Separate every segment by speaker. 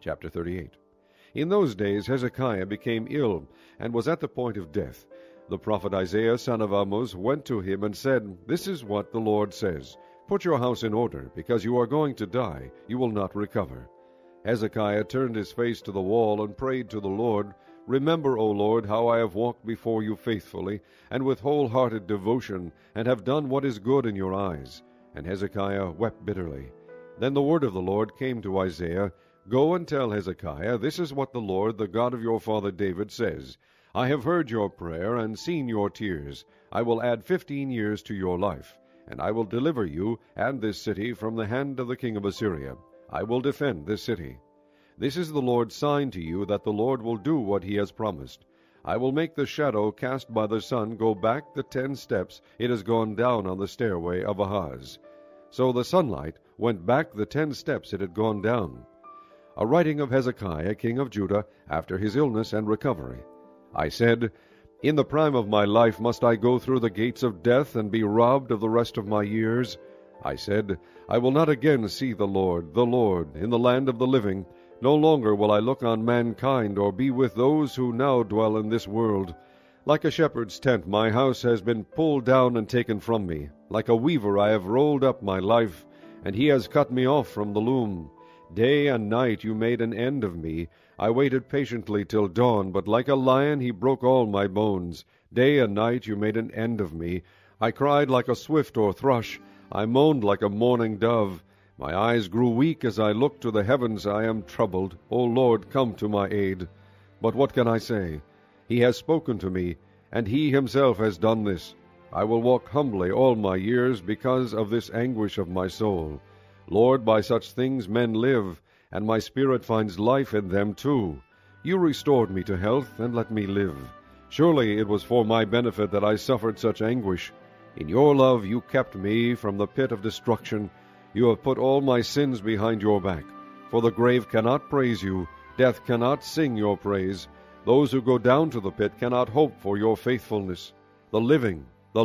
Speaker 1: Chapter 38. In those days Hezekiah became ill, and was at the point of death. The prophet Isaiah son of Amoz went to him and said, This is what the Lord says, Put your house in order, because you are going to die, you will not recover. Hezekiah turned his face to the wall and prayed to the Lord, Remember, O Lord, how I have walked before you faithfully, and with wholehearted devotion, and have done what is good in your eyes. And Hezekiah wept bitterly. Then the word of the Lord came to Isaiah, Go and tell Hezekiah, This is what the Lord, the God of your father David, says, I have heard your prayer and seen your tears. I will add 15 years to your life, and I will deliver you and this city from the hand of the king of Assyria. I will defend this city. This is the Lord's sign to you that the Lord will do what he has promised. I will make the shadow cast by the sun go back the 10 steps it has gone down on the stairway of Ahaz. So the sunlight went back the 10 steps it had gone down. A writing of Hezekiah, king of Judah, after his illness and recovery. I said, In the prime of my life must I go through the gates of death and be robbed of the rest of my years? I said, I will not again see the Lord, in the land of the living. No longer will I look on mankind or be with those who now dwell in this world. Like a shepherd's tent my house has been pulled down and taken from me. Like a weaver I have rolled up my life, and he has cut me off from the loom. Day and night you made an end of me. I waited patiently till dawn, but like a lion he broke all my bones. Day and night you made an end of me. I cried like a swift or thrush. I moaned like a mourning dove. My eyes grew weak as I looked to the heavens. I am troubled. O Lord, come to my aid. But what can I say? He has spoken to me, and he himself has done this. I will walk humbly all my years because of this anguish of my soul. Lord, by such things men live, and my spirit finds life in them too. You restored me to health, and let me live. Surely it was for my benefit that I suffered such anguish. In your love you kept me from the pit of destruction. You have put all my sins behind your back. For the grave cannot praise you, death cannot sing your praise. Those who go down to the pit cannot hope for your faithfulness. The living,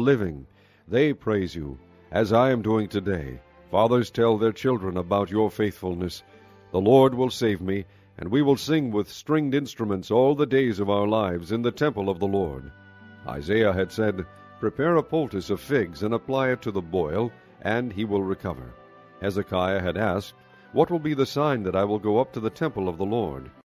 Speaker 1: they praise you, as I am doing today. Fathers tell their children about your faithfulness. The Lord will save me, and we will sing with stringed instruments all the days of our lives in the temple of the Lord. Isaiah had said, Prepare a poultice of figs and apply it to the boil, and he will recover. Hezekiah had asked, What will be the sign that I will go up to the temple of the Lord?